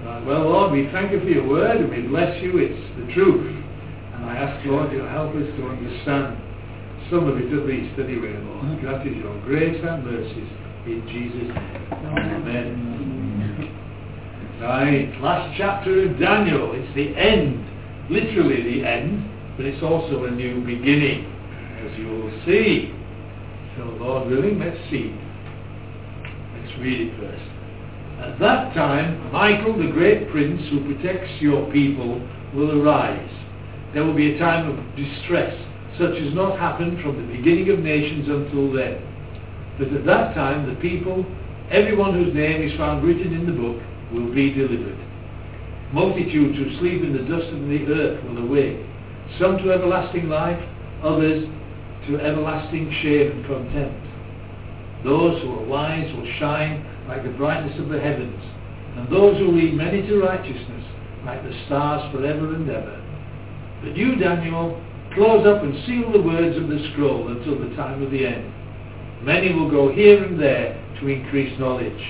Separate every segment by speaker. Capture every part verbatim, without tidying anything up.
Speaker 1: Right. Well, Lord, we thank you for your word and we bless you. It's the truth. And I ask, Lord, you'll help us to understand some of it at least anyway, Lord. Grant us your grace and mercies in Jesus' name. Amen. Right, last chapter of Daniel. It's the end, literally the end, but it's also a new beginning, as you will see. So, Lord willing, let's see. Let's read it first. At that time, Michael, the great prince who protects your people, will arise. There will be a time of distress, such as not happened from the beginning of nations until then. But at that time, the people, everyone whose name is found written in the book, will be delivered. Multitudes who sleep in the dust of the earth will awake, some to everlasting life, others to everlasting shame and contempt. Those who are wise will shine like the brightness of the heavens, and those who lead many to righteousness like the stars forever and ever. But you, Daniel, close up and seal the words of the scroll until the time of the end. Many will go here and there to increase knowledge.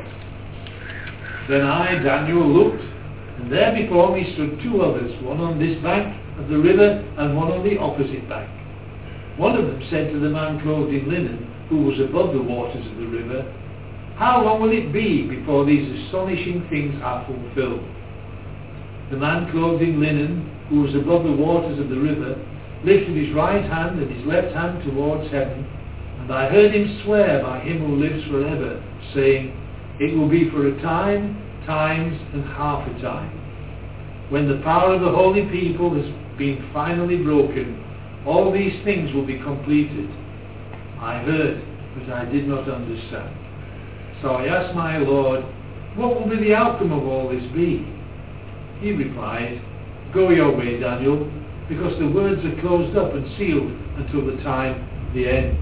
Speaker 1: Then I, Daniel, looked, and there before me stood two others, one on this bank of the river and one on the opposite bank. One of them said to the man clothed in linen, who was above the waters of the river, how long will it be before these astonishing things are fulfilled? The man clothed in linen, who was above the waters of the river, lifted his right hand and his left hand towards heaven, and I heard him swear by him who lives forever, saying, it will be for a time, times, and half a time. When the power of the holy people has been finally broken, all these things will be completed. I heard, but I did not understand. So I asked my Lord, what will be the outcome of all this be? He replied, go your way, Daniel, because the words are closed up and sealed until the time of the end.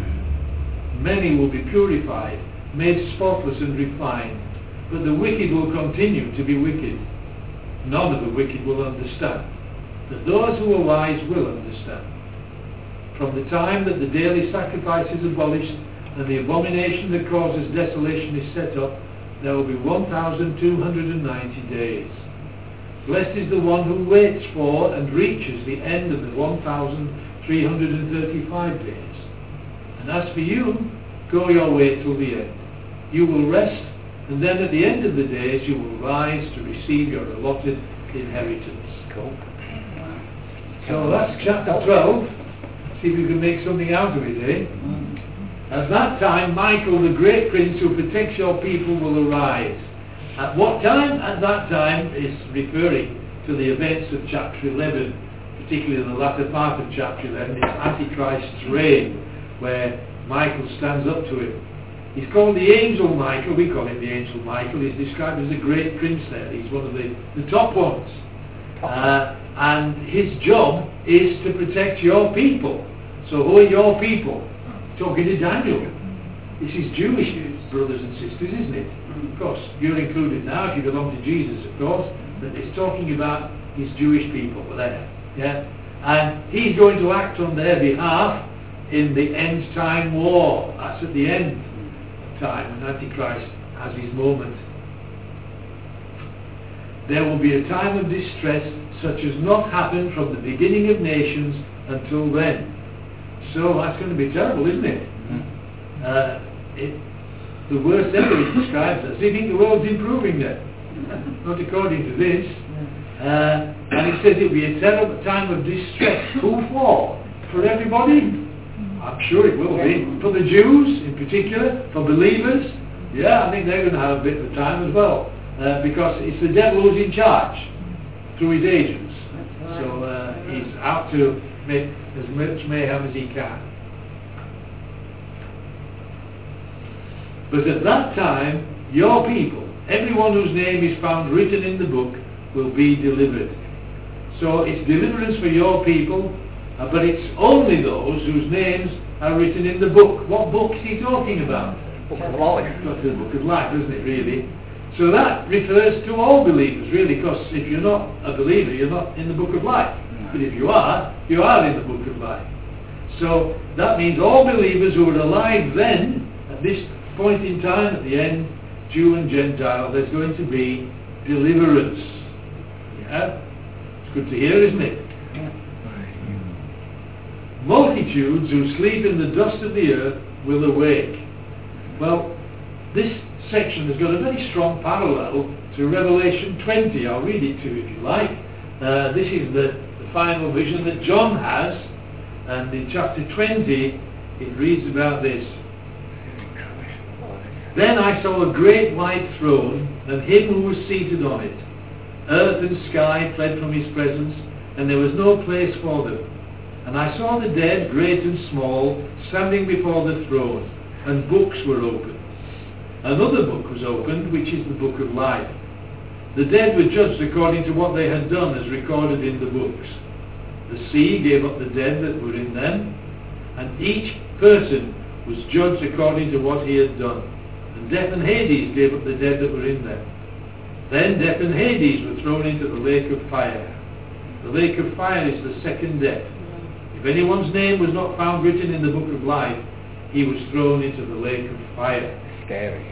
Speaker 1: Many will be purified, made spotless and refined, but the wicked will continue to be wicked. None of the wicked will understand, but those who are wise will understand. From the time that the daily sacrifice is abolished and the abomination that causes desolation is set up, there will be one thousand two hundred ninety days. Blessed is the one who waits for and reaches the end of the one thousand three hundred thirty-five days. And as for you, go your way till the end. You will rest, and then at the end of the days you will rise to receive your allotted inheritance. Cool. So that's chapter twelve. See if we can make something out of it, eh? At that time, Michael, the great prince who protects your people, will arise. At what time? At that time is referring to the events of chapter eleven, particularly the latter part of chapter eleven. It's Antichrist's reign, where Michael stands up to him. He's called the angel Michael. We call him the angel Michael. He's described as a great prince there. He's one of the, the top ones. Uh, and his job is to protect your people. So who are your people? Talking to Daniel. This is Jewish brothers and sisters, isn't it? Of course, you're included now if you belong to Jesus, of course. But it's talking about his Jewish people there. Yeah? And he's going to act on their behalf in the end time war. That's at the end time when Antichrist has his moment. There will be a time of distress such as not happened from the beginning of nations until then. So that's going to be terrible, isn't it? Mm-hmm. uh, it the worst ever it describes us. Do you think the world's improving then? Not according to this. Uh, and it says it will be a terrible time of distress. Who for? For everybody? I'm sure it will be. For the Jews in particular, for believers, yeah, I think they're going to have a bit of time as well. Uh, because it's the devil who's in charge through his agents. So uh, he's out to make as much mayhem as he can. But at that time, your people, everyone whose name is found written in the book, will be delivered. So it's deliverance for your people, uh, but it's only those whose names are written in the book. What book is he talking about?
Speaker 2: Book of Life.
Speaker 1: Not the book of life, isn't it, really? So that refers to all believers, really, because if you're not a believer, you're not in the book of life. But if you are, you are in the book of life. So that means all believers who were alive then, at this point in time, at the end, Jew and Gentile, there's going to be deliverance. Yeah? It's good to hear, isn't it? Multitudes who sleep in the dust of the earth will awake. Well, this section has got a very strong parallel to Revelation twenty. I'll read it to you if you like. Uh, this is the, the final vision that John has, and in chapter twenty it reads about this. Then I saw a great white throne, and him who was seated on it. Earth and sky fled from his presence, and there was no place for them. And I saw the dead, great and small, standing before the throne, and books were opened. Another book was opened, which is the book of life. The dead were judged according to what they had done, as recorded in the books. The sea gave up the dead that were in them, and each person was judged according to what he had done. And death and Hades gave up the dead that were in them. Then death and Hades were thrown into the lake of fire. The lake of fire is the second death. If anyone's name was not found written in the book of life, he was thrown into the lake of fire.
Speaker 2: Scary.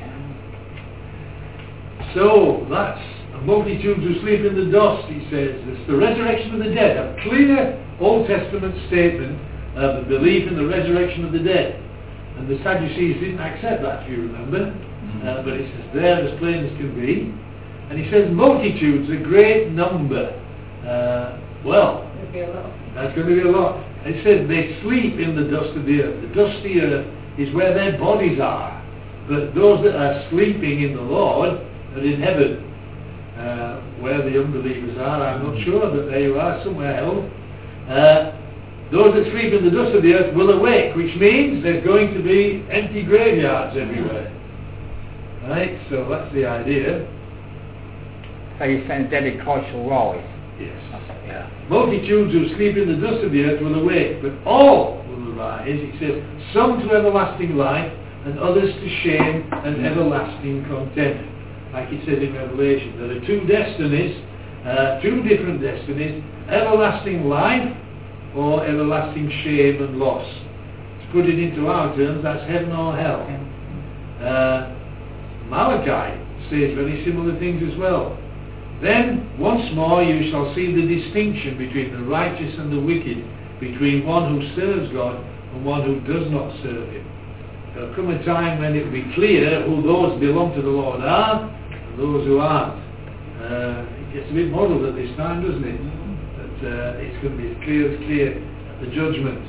Speaker 1: So, that's a multitude who sleep in the dust, he says. It's the resurrection of the dead. A clear Old Testament statement of the belief in the resurrection of the dead. And the Sadducees didn't accept that, if you remember. Mm-hmm. Uh, but it's there as plain as can be. And he says multitudes, a great number. Uh, well, that's going to be a lot. It says they sleep in the dust of the earth. The dust of the earth is where their bodies are. But those that are sleeping in the Lord are in heaven. Uh, where the unbelievers are, I'm not sure, but there you are, somewhere else. Uh, those that sleep in the dust of the earth will awake, which means there's going to be empty graveyards everywhere. Right? So that's the idea.
Speaker 2: So you're saying dead in Christ shall rise?
Speaker 1: Yes.
Speaker 2: Yeah.
Speaker 1: Multitudes who sleep in the dust of the earth will awake, but all will arise. It says, some to everlasting life, and others to shame and everlasting contempt. Like it says in Revelation, there are two destinies, uh, two different destinies, everlasting life or everlasting shame and loss. To put it into our terms, that's heaven or hell. Uh, Malachi says very similar things as well. Then once more you shall see the distinction between the righteous and the wicked, between one who serves God and one who does not serve him. There will come a time when it will be clear who those belong to the Lord are and those who aren't. Uh, it gets a bit muddled at this time, doesn't it? But uh, it's going to be as clear as clear at the judgment.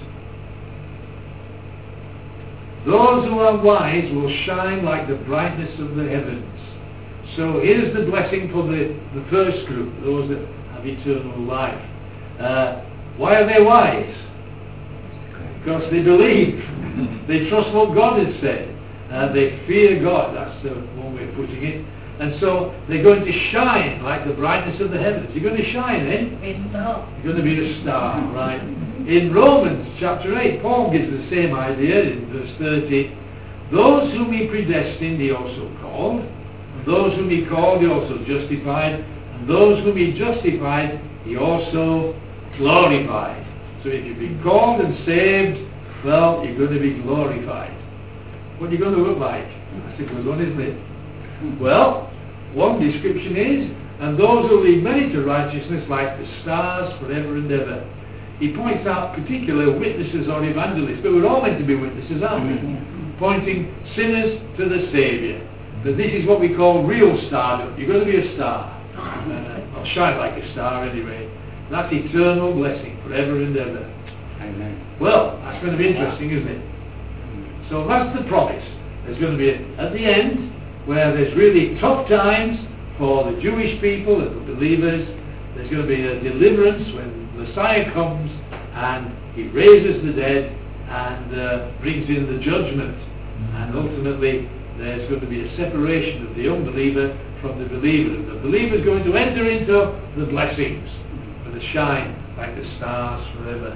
Speaker 1: Those who are wise will shine like the brightness of the heavens. So here's the blessing for the, the first group, those that have eternal life. Uh, why are they wise? Because they believe. They trust what God has said. Uh, they fear God. That's the one way of putting it. And so they're going to shine like the brightness of the heavens. You're going to shine, eh? You're going to be a star, right? In Romans chapter eight, Paul gives the same idea in verse thirty. Those whom he predestined, he also called. Those whom he called, he also justified. And those whom he justified, he also glorified. So if you've been called and saved, well, you're going to be glorified. What are you going to look like? That's a good one, isn't it? Well, one description is, and those who lead many to righteousness like the stars forever and ever. He points out particular witnesses or evangelists, but we're all meant to be witnesses, aren't we? Mm-hmm. Pointing sinners to the Saviour. But this is what we call real stardom. You're going to be a star. Uh, or shine like a star anyway. That's eternal blessing forever and ever.
Speaker 2: Amen.
Speaker 1: Well, that's going to be interesting, isn't it? So that's the promise. There's going to be, a, at the end, where there's really tough times for the Jewish people and the believers, there's going to be a deliverance when the Messiah comes and he raises the dead and uh, brings in the judgment. And ultimately, there's going to be a separation of the unbeliever from the believer. And the believer is going to enter into the blessings and to shine like the stars forever.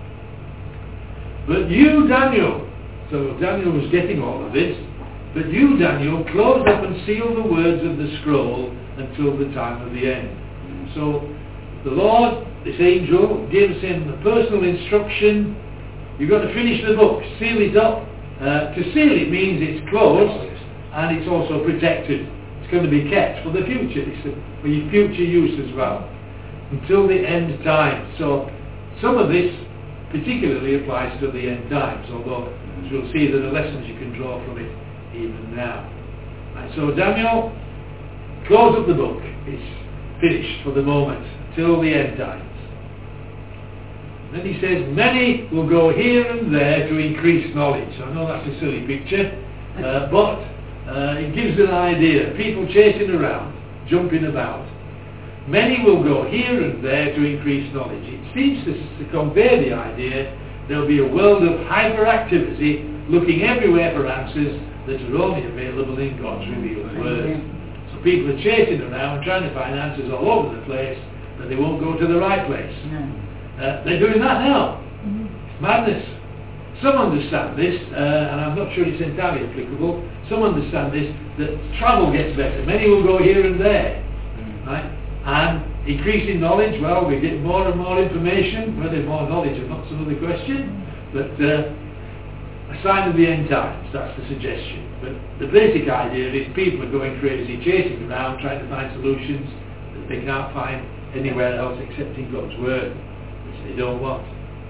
Speaker 1: But you, Daniel, so Daniel was getting all of this, but you, Daniel, close up and seal the words of the scroll until the time of the end. So the Lord, this angel, gives him a personal instruction. You've got to finish the book, seal it up. Uh, to seal it means it's closed and it's also protected. It's it's going to be kept for the future, it's for your future use as well, until the end time. So some of this particularly applies to the end times, although as we'll see there are lessons you can draw from it even now. Right, so Daniel, close up the book. It's finished for the moment, till the end times. Then he says, many will go here and there to increase knowledge. I know that's a silly picture, uh, but uh, it gives an idea. People chasing around, jumping about. Many will go here and there to increase knowledge. It seems to, to convey the idea there'll be a world of hyperactivity, looking everywhere for answers that are only available in God's revealed word. So people are chasing around, trying to find answers all over the place, but they won't go to the right place. Uh, they're doing that now. Mm-hmm. It's madness. Some understand this, uh, and I'm not sure it's entirely applicable. Some understand this, that travel gets better. Many will go here and there. Mm-hmm. Right? And increasing knowledge, well, we get more and more information. Whether more knowledge or not is another question. But uh, a sign of the end times, that's the suggestion. But the basic idea is people are going crazy, chasing around, trying to find solutions that they can't find anywhere else except in God's Word. They don't want.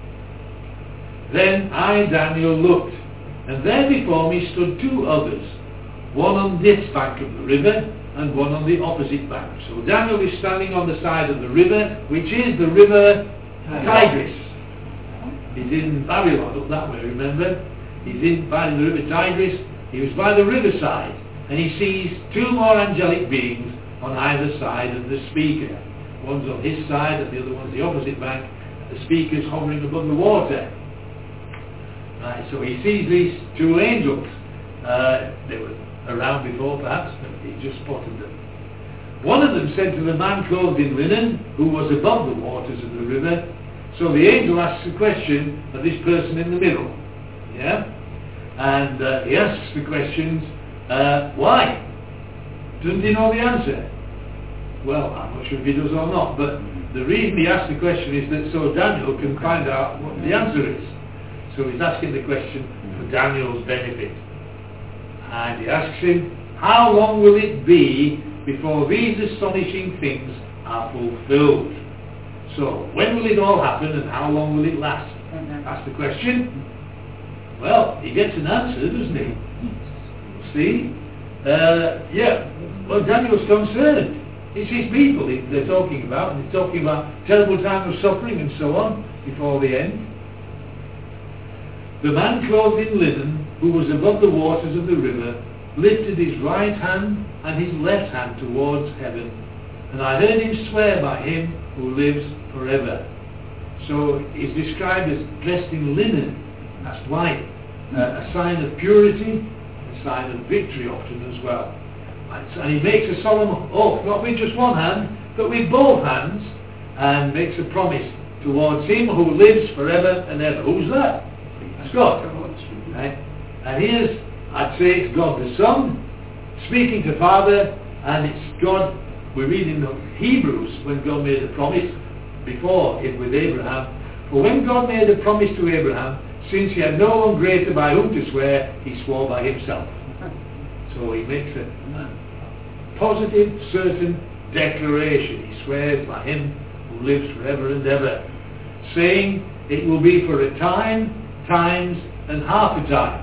Speaker 1: Then I, Daniel, looked, and there before me stood two others, one on this bank of the river, and one on the opposite bank. So Daniel is standing on the side of the river, which is the river Tigris. He's in Babylon, up that way, remember? He's in by the river Tigris. He was by the riverside, and he sees two more angelic beings on either side of the speaker. One's on his side, and the other one's the opposite bank. The speaker's hovering above the water. Right, so he sees these two angels. Uh, they were around before perhaps, but he just spotted them. One of them said to the man clothed in linen, who was above the waters of the river, so the angel asks a question of this person in the middle. Yeah? And uh, he asks the questions, uh, why? Doesn't he know the answer? Well, I'm not sure if he does or not, but the reason he asks the question is that so Daniel can find out what the answer is. So he's asking the question for Daniel's benefit. And he asks him, how long will it be before these astonishing things are fulfilled? So, when will it all happen and how long will it last? Mm-hmm. That's the question. Well, he gets an answer, doesn't he? See? Uh, yeah. Well, Daniel's concerned. It's his people they're talking about, and they're talking about terrible time of suffering and so on before the end. The man clothed in linen, who was above the waters of the river, lifted his right hand and his left hand towards heaven, and I heard him swear by him who lives forever. So he's described as dressed in linen, that's white, uh, a sign of purity, a sign of victory often as well. And he makes a solemn oath, not with just one hand, but with both hands, and makes a promise towards him who lives forever and ever. Who's that? It's God. Right? And here's, I'd say it's God the Son, speaking to Father, and it's God, we read in the Hebrews, when God made a promise before it with Abraham. For when God made a promise to Abraham, since he had no one greater by whom to swear, he swore by himself. So he makes a positive, certain declaration. He swears by him who lives forever and ever, saying it will be for a time, times, and half a time.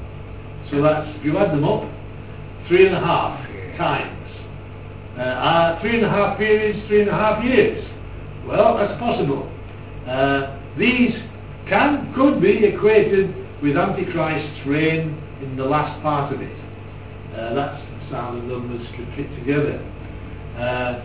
Speaker 1: So that's, if you add them up, three and a half times. Uh, uh, three and a half periods, three and a half years. Well, that's possible. Uh, these can, could be equated with Antichrist's reign in the last part of it. Uh, that's how the numbers could fit together. Uh,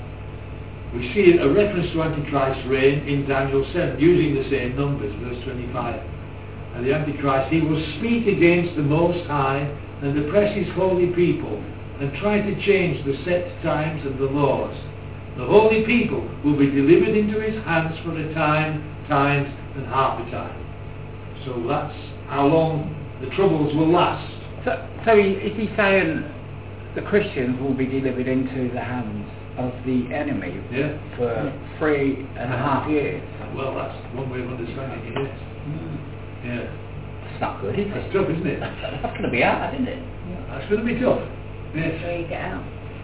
Speaker 1: we see a reference to Antichrist's reign in Daniel seven, using the same numbers, verse twenty-five. And the Antichrist, he will speak against the Most High and oppress his holy people, and try to change the set times and the laws. The holy people will be delivered into his hands for a time, times, and half a time. So that's how long the troubles will last.
Speaker 2: So, so is he saying the Christians will be delivered into the hands of the enemy
Speaker 1: yeah.
Speaker 2: for yeah. three and a half years?
Speaker 1: Well, that's one way of understanding it, yes. Mm. Yeah.
Speaker 2: That's not good, is it?
Speaker 1: That's tough, isn't it?
Speaker 2: That's going to be hard, isn't it?
Speaker 1: Yeah. That's going to be tough. Yes.
Speaker 3: That's where you get out.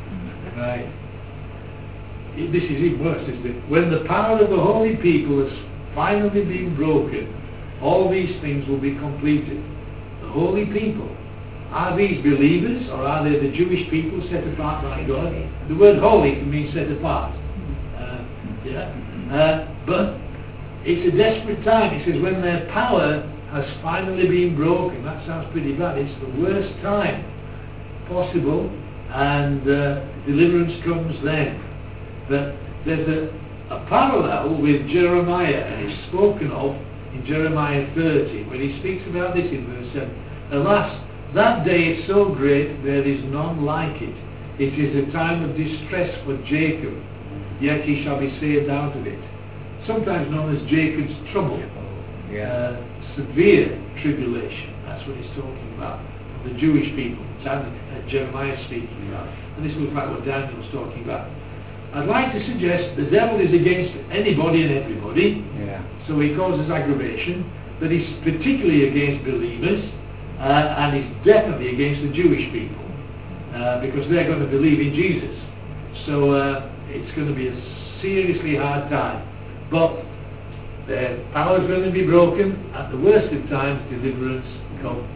Speaker 1: Right. It- This is even worse, isn't it? When the power of the holy people has finally been broken, all these things will be completed. The holy people. Are these believers, or are they the Jewish people set apart by God? The word holy can mean set apart. Uh, yeah. Uh, but it's a desperate time. It says when their power has finally been broken. That sounds pretty bad. It's the worst time possible, and uh, deliverance comes then. But there's a, a parallel with Jeremiah, and it's spoken of in Jeremiah thirty, when he speaks about this in verse seven. Alas, that day is so great, there is none like it. It is a time of distress for Jacob, yet he shall be saved out of it. Sometimes known as Jacob's trouble.
Speaker 2: Yeah.
Speaker 1: Uh, severe tribulation. That's what he's talking about. The Jewish people. Dan, uh, Jeremiah speaking about. And this looks like what Daniel's talking about. I'd like to suggest the devil is against anybody and everybody.
Speaker 2: Yeah.
Speaker 1: So he causes aggravation. But he's particularly against believers. Uh, and he's definitely against the Jewish people. Uh, because they're going to believe in Jesus. So uh, it's going to be a seriously hard time. But their power is going to be broken. At the worst of times, deliverance comes.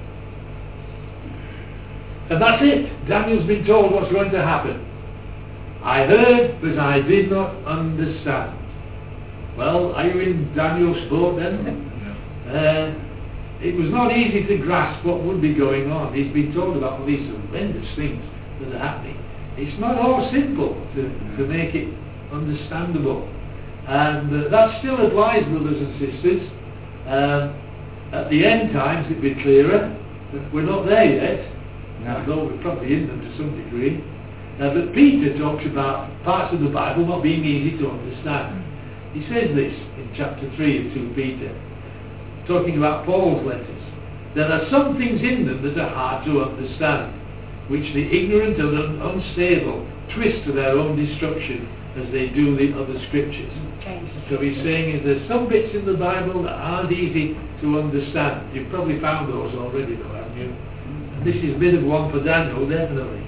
Speaker 1: And that's it. Daniel's been told what's going to happen. I heard, but I did not understand. Well, are you in Daniel's boat then? Uh, it was not easy to grasp what would be going on. He's been told about all these horrendous things that are happening. It's not all simple to, to make it understandable. And uh, that still applies, brothers and sisters. Um, at the end times it'll be clearer. But we're not there yet,
Speaker 2: No.
Speaker 1: although we're probably in them to some degree. Uh, but Peter talks about parts of the Bible not being easy to understand. He says this in chapter three of Second Peter, talking about Paul's letters. There are some things in them that are hard to understand, which the ignorant and un- unstable twist to their own destruction as they do the other scriptures. So he's saying is there's some bits in the Bible that aren't easy to understand. You've probably found those already though, haven't you? And this is a bit of one for Daniel, definitely.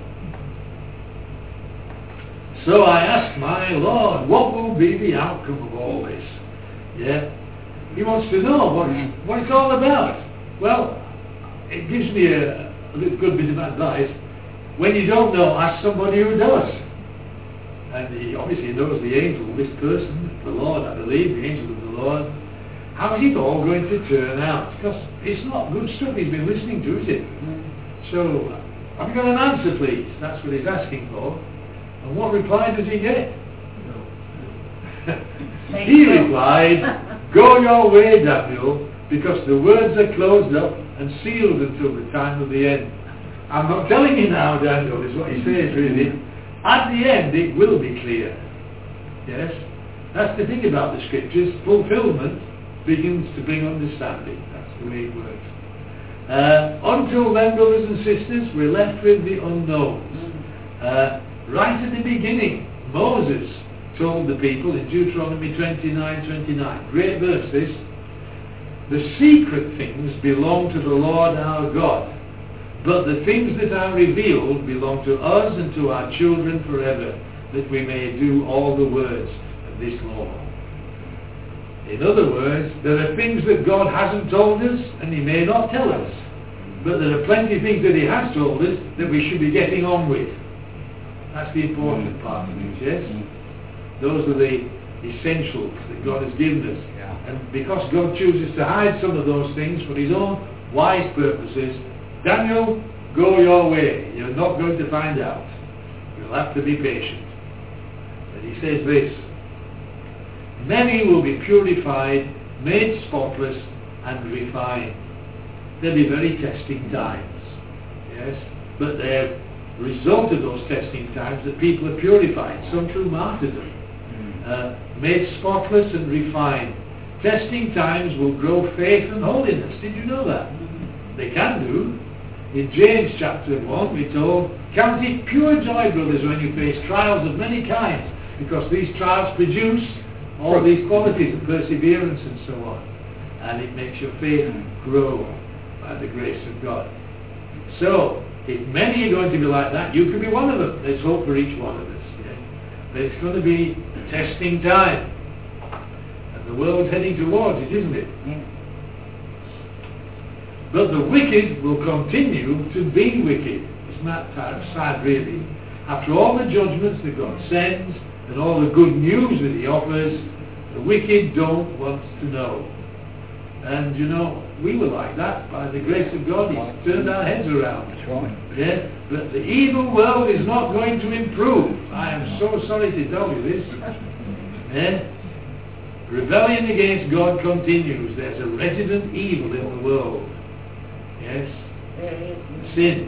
Speaker 1: So I asked my Lord, what will be the outcome of all this? Yeah? He wants to know what it's, what it's all about. Well, it gives me a, a little good bit of advice. When you don't know, ask somebody who does. And he obviously knows the angel, this person, the Lord, I believe, the angel of the Lord. How is it all going to turn out? Because it's not good stuff he's been listening to, is it? So, have you got an answer, please? That's what he's asking for. And what reply does he get? He replied, go your way, Daniel, because the words are closed up and sealed until the time of the end. I'm not telling you now, Daniel, is what he says really. At the end it will be clear. Yes? That's the thing about the scriptures. Fulfillment begins to bring understanding. That's the way it works. Uh, until then, brothers and sisters, we're left with the unknowns. Uh, right at the beginning, Moses told the people in Deuteronomy twenty-nine twenty-nine, great verse this, the secret things belong to the Lord our God, but the things that are revealed belong to us and to our children forever, that we may do all the words of this law. In other words, there are things that God hasn't told us and he may not tell us, but there are plenty of things that he has told us that we should be getting on with. That's the important part of it, yes? Those are the essentials that God has given us.
Speaker 2: Yeah.
Speaker 1: And because God chooses to hide some of those things for his own wise purposes, Daniel, go your way. You're not going to find out. You'll have to be patient. And he says this, many will be purified, made spotless, and refined. There'll be very testing times. Yes? But the result of those testing times that people are purified, some through martyrdom. Uh, made spotless and refined. Testing times will grow faith and holiness. Did you know that? They can do. In James chapter one we're told, count it pure joy, brothers, when you face trials of many kinds, because these trials produce all these qualities of perseverance and so on. And it makes your faith grow by the grace of God. So, if many are going to be like that, you could be one of them. Let's hope for each one of us. Yeah? But it's going to be a testing time. And the world's heading towards it, isn't it?
Speaker 2: Yeah.
Speaker 1: But the wicked will continue to be wicked. Isn't that sad, really? After all the judgments that God sends and all the good news that he offers, the wicked don't want to know. And you know, we were like that. By the grace of God, he's turned our heads around.
Speaker 2: That's right.
Speaker 1: Yeah? But the evil world is not going to improve. I am so sorry to tell you this. Yeah? Rebellion against God continues. There's a resident evil in the world. Yes? Sin.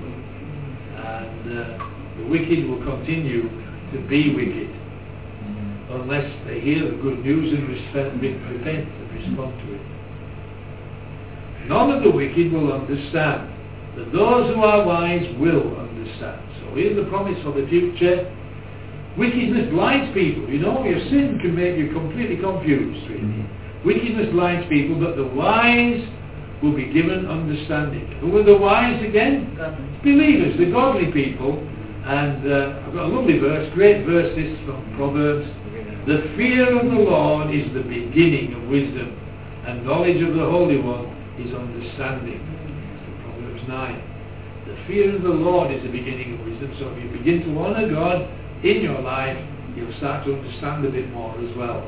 Speaker 1: And uh, the wicked will continue to be wicked unless they hear the good news and respect, repent and respond to it. None of the wicked will understand, but those who are wise will understand. So here's the promise for the future. Wickedness blinds people. You know, your sin can make you completely confused, really. Mm-hmm. Wickedness blinds people, but the wise will be given understanding. Who are the wise again?
Speaker 3: Godly.
Speaker 1: Believers, the godly people. And uh, I've got a lovely verse, great verse this from Proverbs. The fear of the Lord is the beginning of wisdom, and knowledge of the Holy One is understanding. Proverbs nine. The fear of the Lord is the beginning of wisdom. So if you begin to honour God in your life, you'll start to understand a bit more as well.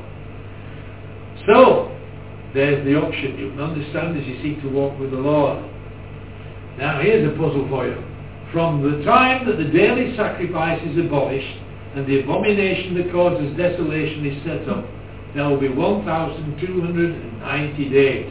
Speaker 1: So, there's the option. You can understand as you seek to walk with the Lord. Now here's a puzzle for you. From the time that the daily sacrifice is abolished and the abomination that causes desolation is set up, there will be one thousand two hundred ninety days.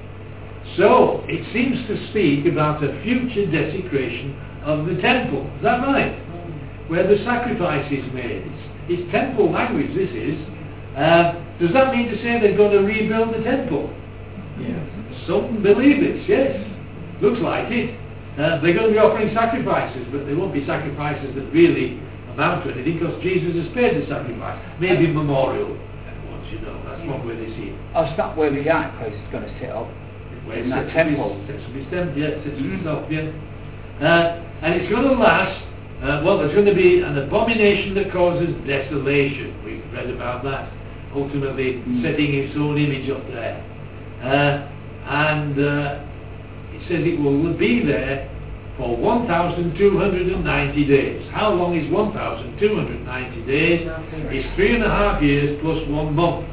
Speaker 1: So, it seems to speak about a future desecration of the temple. Is that right? Where the sacrifice is made. It's, it's temple language, this is. Uh, does that mean to say they're going to rebuild the temple?
Speaker 2: Yes.
Speaker 1: Some believe this, yes. Looks like it. Uh, they're going to be offering sacrifices, but they won't be sacrifices that really amount to anything because Jesus has paid the sacrifice. Maybe memorial ones, you know. That's one way they see it.
Speaker 2: Oh, it's not where the Antichrist is going to sit up.
Speaker 1: Where
Speaker 2: in that
Speaker 1: sits
Speaker 2: temple.
Speaker 1: His, sits his temple, yeah, sits mm. himself, yeah. Uh, and it's going to last, uh, well, there's going to be an abomination that causes desolation. We've read about that. Ultimately mm. setting its own image up there. Uh, and uh, it says it will be there for one thousand two hundred ninety days. How long is one thousand two hundred ninety days? It's three and a half years plus one month.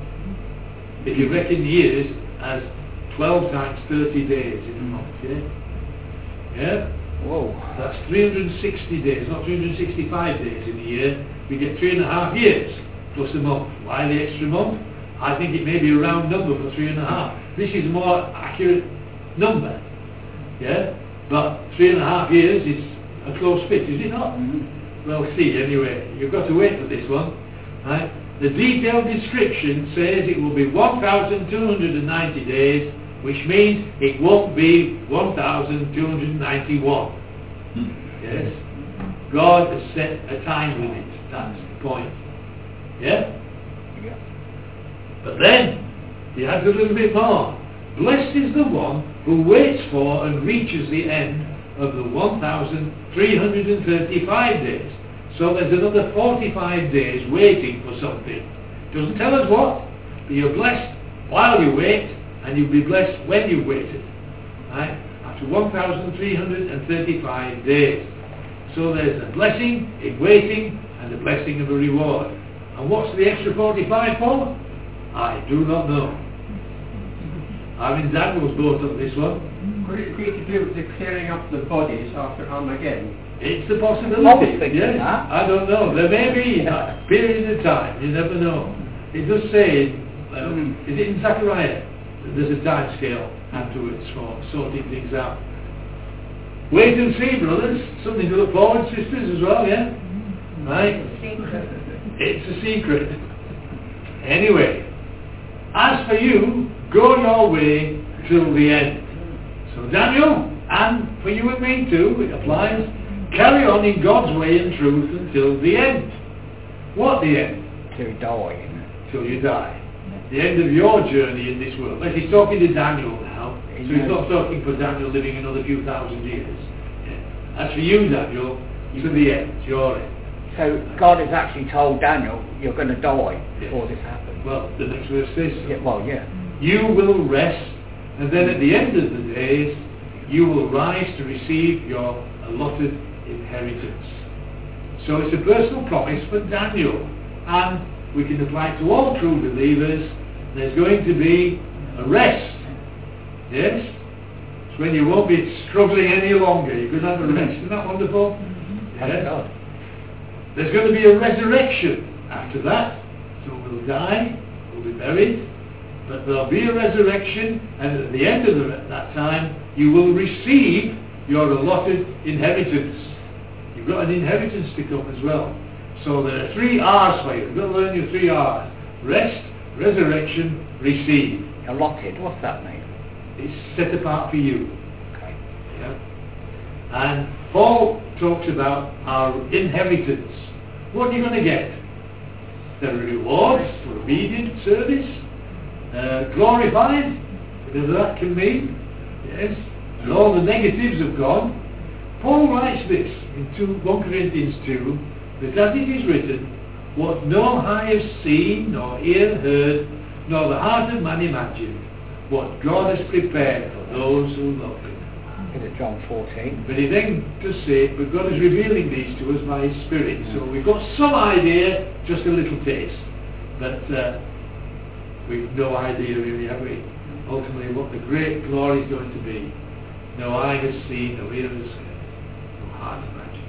Speaker 1: If you reckon years as twelve times thirty days in a month, yeah? Yeah?
Speaker 2: Whoa.
Speaker 1: That's three hundred sixty days, not three hundred sixty-five days in a year. We get three and a half years plus a month. Why the extra month? I think it may be a round number for three and a half. This is a more accurate number. Yeah? But three and a half years is a close fit, is it not?
Speaker 2: Mm-hmm.
Speaker 1: Well, see, anyway, you've got to wait for this one. Right? The detailed description says it will be one thousand two hundred ninety days, which means it won't be one thousand two hundred ninety-one. Mm-hmm. Yes? God has set a time limit. That's the point. Yeah?
Speaker 2: Yeah.
Speaker 1: But then, he adds a little bit more. Blessed is the one who waits for and reaches the end of the one thousand three hundred thirty-five days. So there's another forty-five days waiting for something. Doesn't tell us what, but you're blessed while you wait, and you'll be blessed when you've waited. Right? After one thousand three hundred thirty-five days. So there's a blessing in waiting and a blessing of a reward. And what's the extra forty-five for? I do not know. I'm in Daniel's boat on this one.
Speaker 3: Could it be to do with the clearing up the bodies after Armageddon?
Speaker 1: It's a possibility.
Speaker 2: Yes,
Speaker 1: that. I don't know. There may be a period of time. You never know. It does say, well, mm. is it in Zechariah? There's a time scale afterwards for sorting things out. Wait and see, brothers. Something to look forward to, sisters, as well, yeah? Right? It's a secret. Anyway, as for you, go your way till the end. So Daniel, and for you and me too, it applies, carry on in God's way and truth until the end. What the end?
Speaker 2: Till you die.
Speaker 1: Till you die. The end of your journey in this world. Like he's talking to Daniel now, so he's not talking for Daniel living another few thousand years. Yeah. As for you, Daniel, to the end, your end.
Speaker 2: So God has actually told Daniel, you're going to die
Speaker 1: Yes.
Speaker 2: before this happens.
Speaker 1: Well, the next verse says so.
Speaker 2: Yeah, well, yeah.
Speaker 1: You will rest, and then at the end of the days, you will rise to receive your allotted inheritance. So it's a personal promise for Daniel, and we can apply it to all true believers. There's going to be a rest. Yes? It's when you won't be struggling any longer. You can have a rest. Isn't that wonderful?
Speaker 2: Thank
Speaker 1: Yes?
Speaker 2: God.
Speaker 1: There's going to be a resurrection after that. So we'll die, we'll be buried, but there'll be a resurrection, and at the end of the, that time, you will receive your allotted inheritance. You've got an inheritance to come as well. So there are three R's for you. You've got to learn your three R's. Rest, resurrection, receive.
Speaker 2: Allotted, what's that mean?
Speaker 1: It's set apart for you.
Speaker 2: Okay.
Speaker 1: Yeah. And Paul talks about our inheritance. What are you going to get? The rewards for obedient service, uh, glorified, whatever that can mean, yes, and all the negatives of God. Paul writes this in two, First Corinthians two, that as it is written, what no eye has seen, nor ear heard, nor the heart of man imagined, what God has prepared for those who love him.
Speaker 2: Is it John fourteen?
Speaker 1: But he then does say, but God is revealing these to us by his Spirit. So we've got some idea, just a little taste. But uh, we've no idea really, have we? Ultimately what the great glory is going to be. No eye has seen, no ear has heard, no heart imagined.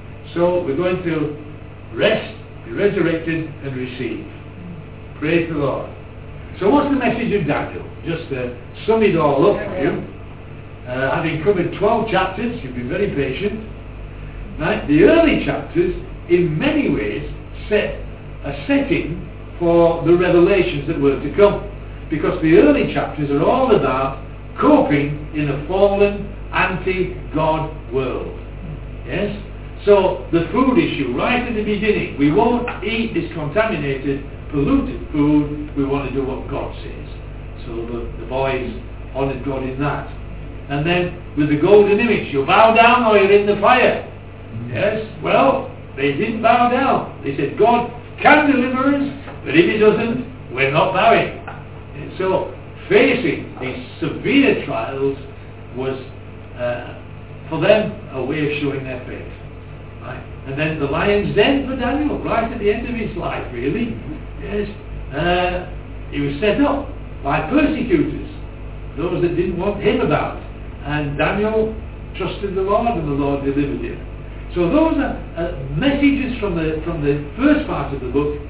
Speaker 1: So we're going to rest, be resurrected and receive. Praise the Lord. So what's the message of Daniel? Just to sum it all up for you. Uh, having covered twelve chapters, you've been very patient. Right? The early chapters, in many ways, set a setting for the revelations that were to come. Because the early chapters are all about coping in a fallen, anti-God world. Yes? So, the food issue, right at the beginning, we won't eat this contaminated, polluted food, we want to do what God says. So the, the boys honoured God in that. And then with the golden image, you bow down or you're in the fire. Yes, well, they didn't bow down. They said, God can deliver us, but if he doesn't, we're not bowing. And so facing these severe trials was, uh, for them, a way of showing their faith. Right? And then the lion's den for Daniel, right at the end of his life, really. Yes, uh, he was set up by persecutors, those that didn't want him about. And Daniel trusted the Lord, and the Lord delivered him. So those are uh, messages from the from the first part of the book.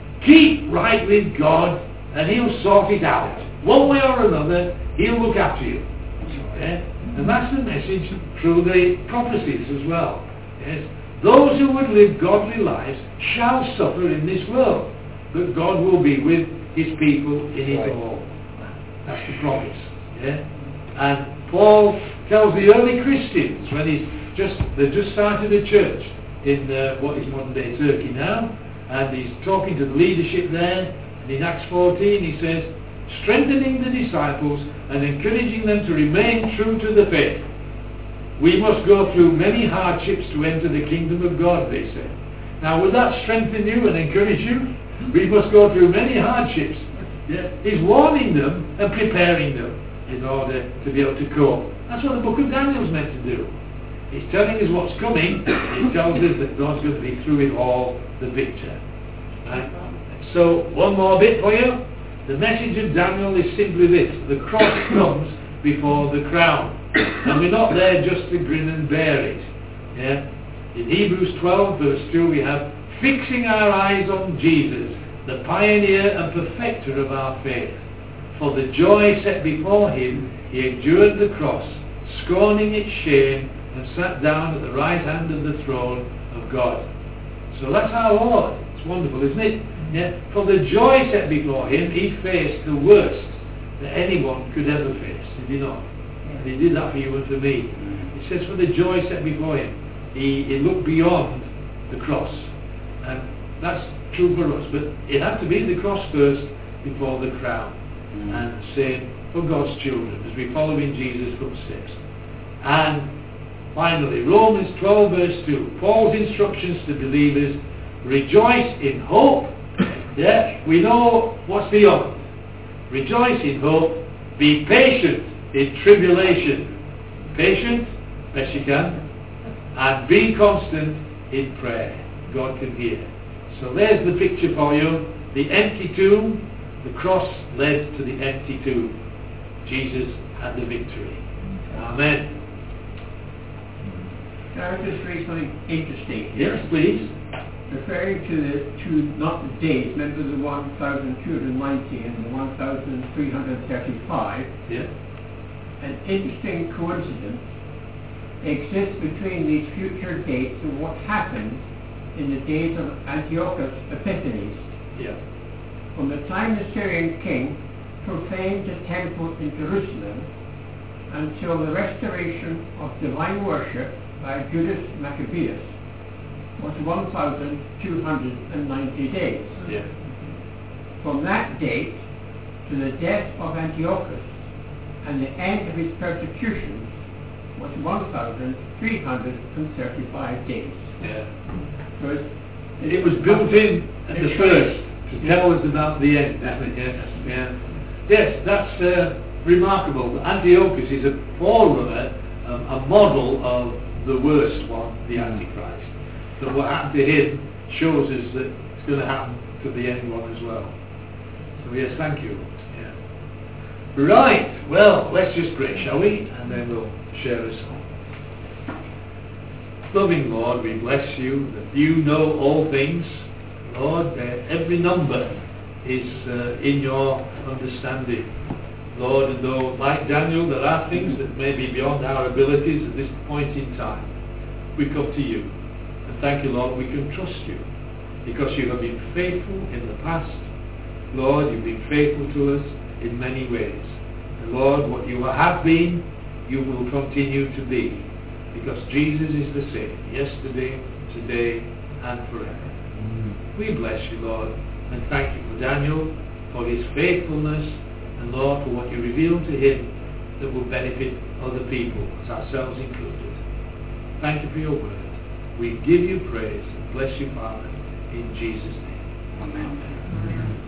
Speaker 1: Keep right with God, and he'll sort it out. One way or another, he'll look after you. Yeah? And that's the message through the prophecies as well. Yes? Those who would live godly lives shall suffer in this world, but God will be with his people in it
Speaker 2: Right.
Speaker 1: all. That's the promise. Yeah? And Paul tells the early Christians when he's just they've just started a church in uh, what is modern day Turkey now, and he's talking to the leadership there, and in Acts fourteen he says, strengthening the disciples and encouraging them to remain true to the faith. We must go through many hardships to enter the kingdom of God, they say. Now will that strengthen you and encourage you? We must go through many hardships. Yeah? He's warning them and preparing them in order to be able to cope. That's what the book of Daniel's meant to do. He's telling us what's coming. He tells us that God's going to be through it all the victor. Right? So, one more bit for you. The message of Daniel is simply this. The cross comes before the crown. And we're not there just to grin and bear it. Yeah? In Hebrews twelve verse two we have, fixing our eyes on Jesus, the pioneer and perfecter of our faith. For the joy set before him, he endured the cross, scorning its shame, and sat down at the right hand of the throne of God. So that's our Lord. It's wonderful, isn't it? Yeah. For the joy set before him, he faced the worst that anyone could ever face. Did he not? And he did that for you and for me. It says for the joy set before him, he, he looked beyond the cross. And that's true for us. But it had to be the cross first before the crown. Mm. And same for God's children as we follow in Jesus' footsteps. And finally, Romans twelve verse two, Paul's instructions to believers: rejoice in hope. Yeah, we know what's beyond. Rejoice in hope. Be patient in tribulation. Patient, best you can. And be constant in prayer. God can hear. So there's the picture for you. The empty tomb, the cross led to the empty tomb. Jesus had the victory. Amen.
Speaker 3: Can I just read something interesting?
Speaker 1: Yes, please.
Speaker 3: Referring to the to not the days, remember the one thousand two hundred ninety and the one thousand three hundred thirty-five.
Speaker 1: Yeah.
Speaker 3: An interesting coincidence exists between these future dates and what happened in the days of Antiochus Epiphanes.
Speaker 1: Yeah.
Speaker 3: From the time the Syrian king profaned the temple in Jerusalem until the restoration of divine worship by Judas Maccabeus was one thousand two hundred ninety days.
Speaker 1: Yeah.
Speaker 3: From that date to the death of Antiochus and the end of his persecutions was one thousand three hundred thirty-five days.
Speaker 1: Yeah.
Speaker 3: So it's,
Speaker 1: It was built in at the first to tell us about the end. Yes, yeah. Yes, that's uh, remarkable. Antiochus is a forerunner, um, a model of the worst one, the Antichrist. So what happened to him shows us that it's going to happen to the end one as well. So yes, thank you. Yeah. Right, well, let's just pray, shall we? And then we'll share a song. Loving Lord, we bless you that you know all things. Lord, uh, every number is uh, in your understanding. Lord, and though, like Daniel, there are things that may be beyond our abilities at this point in time, we come to you. And thank you, Lord, we can trust you because you have been faithful in the past. Lord, you've been faithful to us in many ways. And Lord, what you have been, you will continue to be, because Jesus is the same, yesterday, today, and forever. Mm. We bless you, Lord, and thank you for Daniel, for his faithfulness, and Lord, for what you revealed to him that will benefit other people, as ourselves included. Thank you for your word. We give you praise and bless you, Father, in Jesus' name.
Speaker 2: Amen.
Speaker 1: Amen.